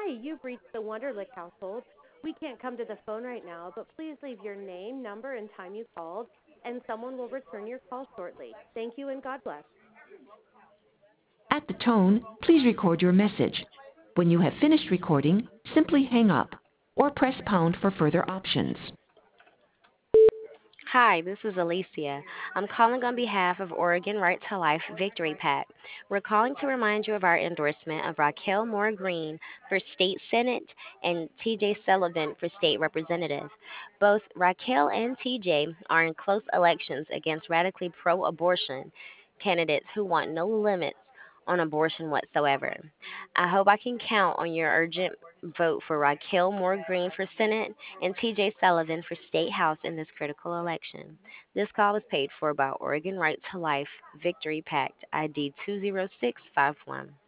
Hi, you've reached the Wonderlick household. We can't come to the phone right now, but please leave your name, number, and time you called, and someone will return your call shortly. Thank you and God bless. At the tone, please record your message. When you have finished recording, simply hang up or press pound for further options. Hi, this is Alicia. I'm calling on behalf of Oregon Right to Life Victory PAC. We're calling to remind you of our endorsement of Raquel Moore Green for State Senate and TJ Sullivan for State Representative. Both Raquel and TJ are in close elections against radically pro abortion candidates who want no limits on abortion whatsoever. I hope I can count on your urgent vote for Raquel Moore Green for Senate and TJ Sullivan for State House in this critical election. This call was paid for by Oregon Right to Life Victory Pact ID 20651.